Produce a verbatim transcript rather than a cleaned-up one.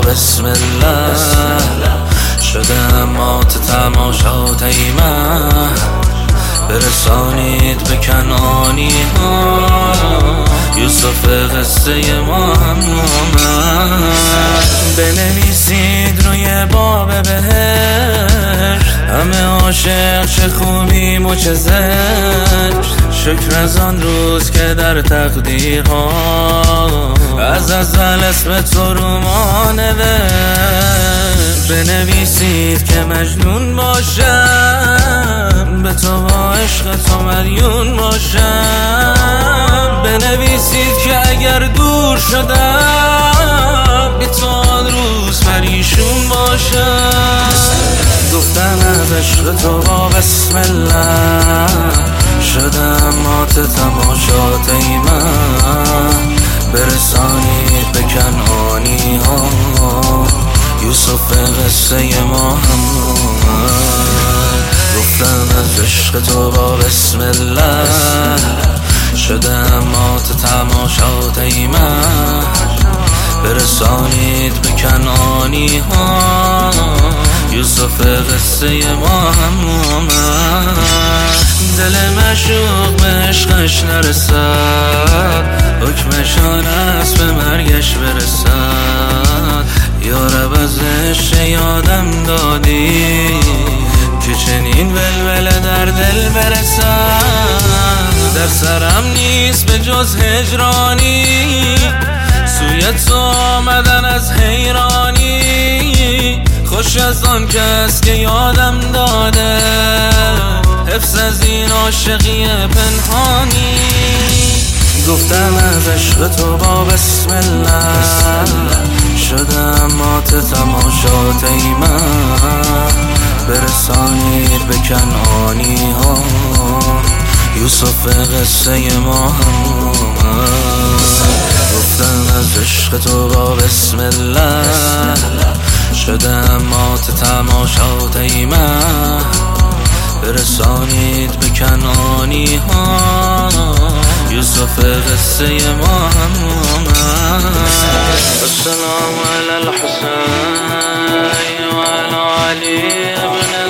بسم الله شده مات تماشات ایمن برسانید به کنعانی ها یوسف قصه ما هم اومد بنویسید روی باب بهشت همه عاشق چه خوبیم و چه زشت شکر از آن روز که در تقدیرها از ازل اسم تو رو ما نوشت بنویسید که مجنون باشم به تو با عشق تو مدیون باشم بنویسید که اگر دور شدم بی تو آن روز پریشون باشم گفتم از عشق تو با بسم الله شدم مات تماشات ایمن برسانید به کنعانی ها یوسف قصه ما هم اومد گفتم از عشق تو با بسم الله شدم مات تماشات ایمن برسانید به کنعانی ها یوسف قصه ما هم اومد دل مشوق به عشقش نرسد حکمشان است به مرگش برسد یارب از عشق یادم دادی که چنین ولوله در دل برسد در سرم نیست به جز هجرانی سوی تو آمدن از حیرانی خوش از آن کس که یادم داده حفظ از این عاشقی پنهانی گفتم از عشق تو با بسم الله شدم مات تماشات ایمن برسانید به کنعانی ها یوسف قصه ما هم اومد گفتم از عشق تو با بسم الله شدم مات تماشات ایمن برسانید به کنعانی ها یوسف قصه ما هم اومد السلام علی الحسین و علی علی ابن